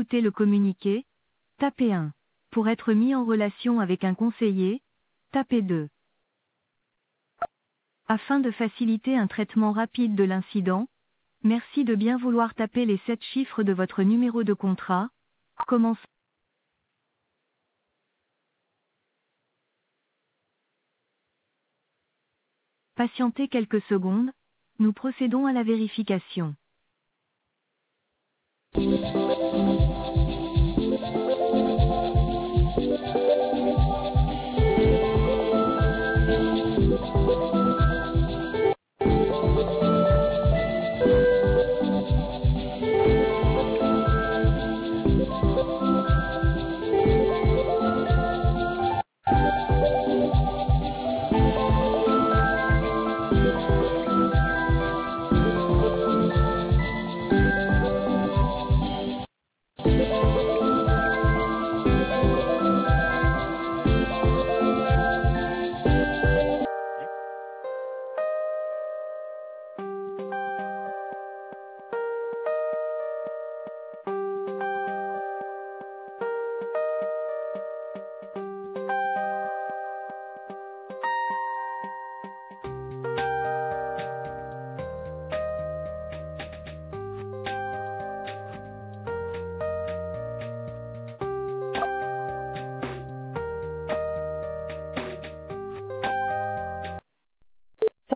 écouter le communiqué, tapez 1. Pour être mis en relation avec un conseiller, tapez 2. Afin de faciliter un traitement rapide de l'incident, merci de bien vouloir taper les 7 chiffres de votre numéro de contrat. Commençons. Patientez quelques secondes, nous procédons à la vérification.